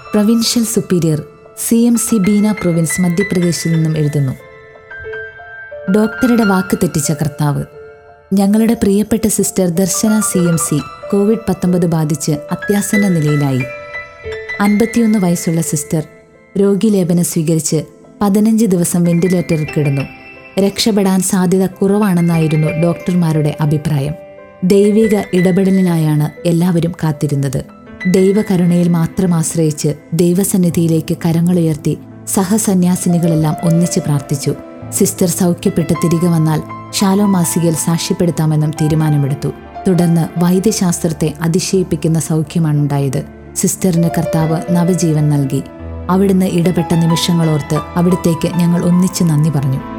Provincial superior CMC Beena province മധ്യപ്രദേശിൽ നിന്നും എഴുതുന്നു. ഡോക്ടറുടെ വാക്ക് തെറ്റിച്ച കർത്താവ്. ഞങ്ങളുടെ പ്രിയപ്പെട്ട സിസ്റ്റർ ദർശന CMC COVID-19 ബാധിച്ച് അത്യാസന്ന നിലയിലായി. 51 വയസ്സുള്ള സിസ്റ്റർ രോഗിലേപനം സ്വീകരിച്ച് 15 ദിവസം വെന്റിലേറ്ററിൽ കിടന്നു. രക്ഷപ്പെടാൻ സാധ്യത കുറവാണെന്നായിരുന്നു ഡോക്ടർമാരുടെ അഭിപ്രായം. ദൈവിക ഇടപെടലിനായാണ് എല്ലാവരും കാത്തിരുന്നത്. ദൈവകരുണയിൽ മാത്രം ആശ്രയിച്ച് ദൈവസന്നിധിയിലേക്ക് കരങ്ങളുയർത്തി സഹസന്യാസിനികളെല്ലാം ഒന്നിച്ച് പ്രാർത്ഥിച്ചു. സിസ്റ്റർ സൗഖ്യപ്പെട്ട് തിരികെ വന്നാൽ ഷാലോം മാസികയിൽ സാക്ഷ്യപ്പെടുത്താമെന്നും തീരുമാനമെടുത്തു. തുടർന്ന് വൈദ്യശാസ്ത്രത്തെ അതിശയിപ്പിക്കുന്ന സൗഖ്യമാണുണ്ടായത്. സിസ്റ്ററിന് കർത്താവ് നവജീവൻ നൽകി. അവിടുന്ന് ഇടപെട്ട നിമിഷങ്ങളോർത്ത് അവിടത്തേക്ക് ഞങ്ങൾ ഒന്നിച്ച് നന്ദി പറഞ്ഞു.